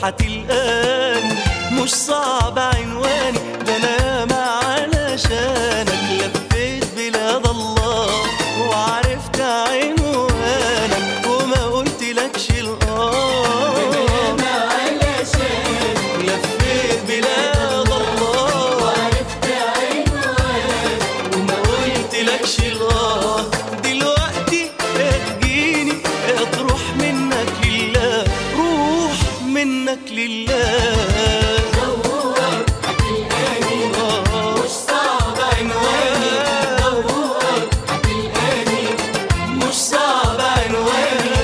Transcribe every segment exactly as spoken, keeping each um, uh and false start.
هتلقاني، مش صعب عنواني، ده انا ياما علشانك لفيت بلاد الله وعرفت عنوانك وما قلتلكش الآه. ده انا ياما علشانك لفيت بلاد الله وعرفت عنوانك وما قلتلكش الآه. دلوقتي هتجيني تروح منك لله، روح منك لله. دور هتلقاني، مش صعب عنواني، دور هتلقاني، مش صعب عنواني.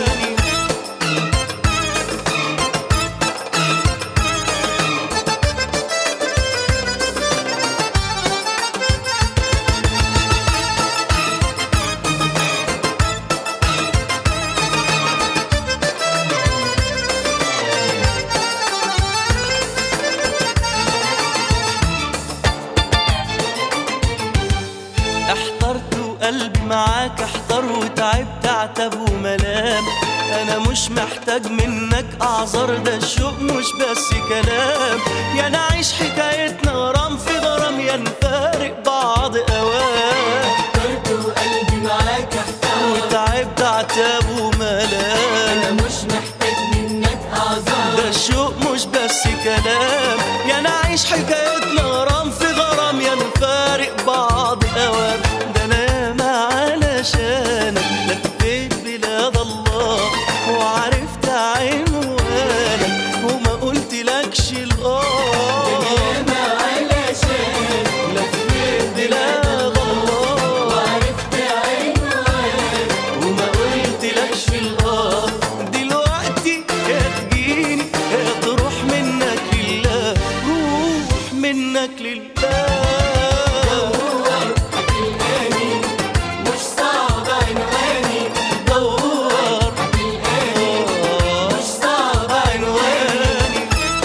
احترت وقلبي معاك احتر وتعبت عتب وملام، انا مش محتاج منك اعذار، ده الشوق مش بس كلام. يا نعيش حكايتنا غرام في غرام، يا نفارق بعض اوام. اخترت وقلبي معاك احتار وتعبت عتب انا وملام، مش محتاج منك اعذار، ده الشوق مش بس كلام. يا نعيش حكايتنا غرام في غرام، يا نفارق بعض اوام. ده انا ياما علشانك لفيت بلاد الله وعرفت عنوانك وما قلتلكش الآه. ياما علشانك لفيت بلاد الله وعرفت عنوانك وما قلتلكش الآه. دلوقتي هتجيني هتروح منك لله، روح منك لله. دور هتلقاني، مش صعب عنواني، دور هتلقاني، مش صعب عنواني.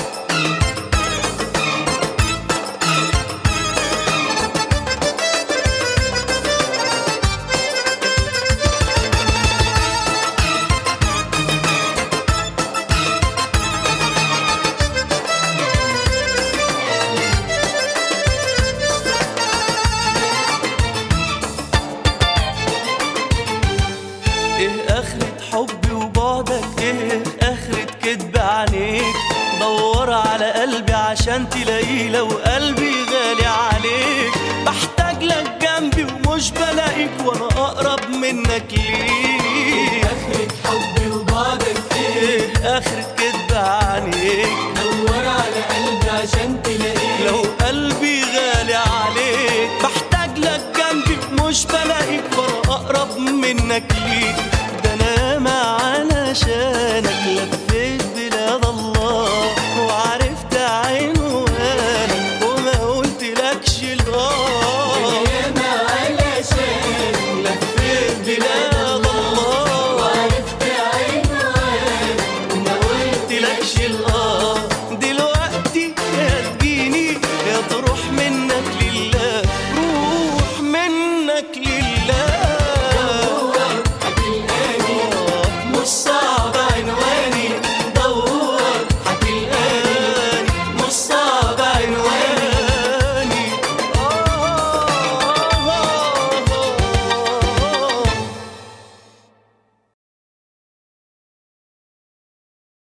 ايه اخرة حبي وبعدك، ايه اخرة كدب عليك. دور على قلبي عشان تلاقيه لو قلبي غالي عليك. بحتاج لك جنبي ومش بلاقيك وانا اقرب منك ليك. اخرة حبي وبعدك ايه، ايه اخرة كدب عليك. دور على قلبي عشان تلاقيه لو قلبي غالي عليك. بحتاج لك جنبي ومش بلاقيك وانا اقرب منك ليك. ده انا ياما علشانك لفيت بلاد الله وعرفت عنوانك وما قلتلكش الآه. ياما علشانك لفيت بلاد الله وعرفت عنوانك وما قلتلكش الآه. دلوقتي هتجيني يا تروح منك لله، روح منك لله.